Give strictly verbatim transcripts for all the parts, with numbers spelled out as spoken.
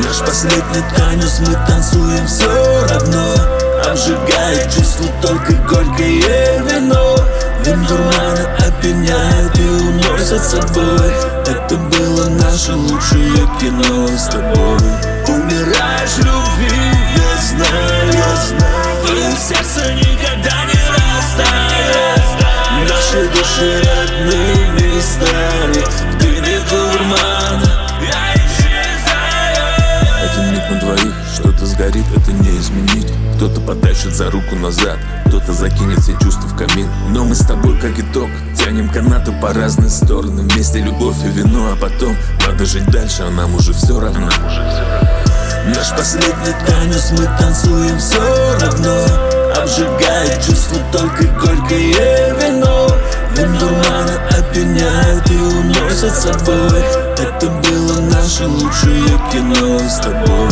Наш последний танец, мы танцуем все равно. Обжигает чувство только горькое вино. Дым дурмана опьяняет и уносит с собой. Это было наше лучшее кино с тобой. Умираешь в любви, я знаю, я знаю. Твое сердце никогда не растает. Наши души родными стали. В дыме дурмана я исчезаю. Это миг на двоих, что-то сгорит, это не изменить. Кто-то потащит за руку назад, кто-то закинет все чувства в камин. Но мы с тобой как итог тянем канаты по разные стороны. Вместе любовь и вино, а потом надо жить дальше, а нам уже все равно. Наш последний танец, мы танцуем все равно. Обжигает чувство только горькое вино. Дым дурмана опьяняет и уносит с собой. Это было наше лучшее кино с тобой.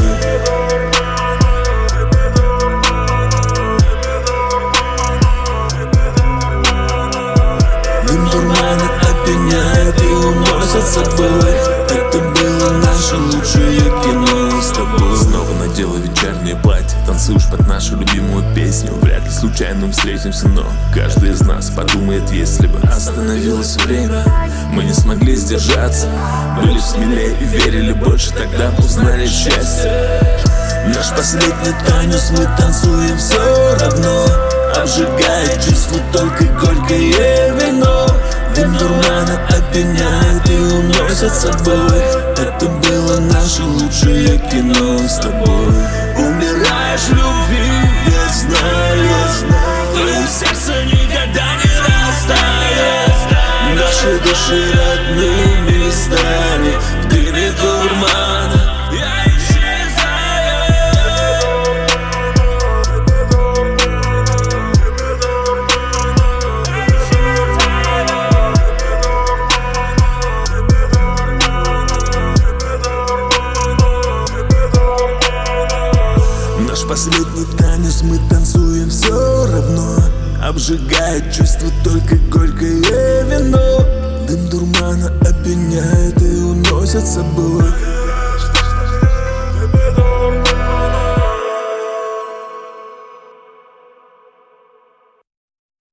Дым дурмана опьяняет и уносит с собой. Это было наше лучшее кино с тобой. Снова надела вечернее платье, танцуешь под нашу любимую песню. Вряд ли случайно мы встретимся, но каждый из нас подумает, если бы остановилось время. Мы не смогли сдержаться, были смелее и верили больше, тогда узнали счастье. Наш последний танец, мы танцуем все равно. Обжигает чувство только горькое вино. Дым дурмана опьяняет и уносит с собой. Это было наше лучшее кино с тобой. Умираешь в любви, я знаю, я знаю. Твое сердце никогда не растает. Наши души родными стали. В дыме дурмана я Наш последний танец, мы танцуем все равно. Обжигает чувство только горькое вино. Дым дурмана опьяняет и уносит с собой.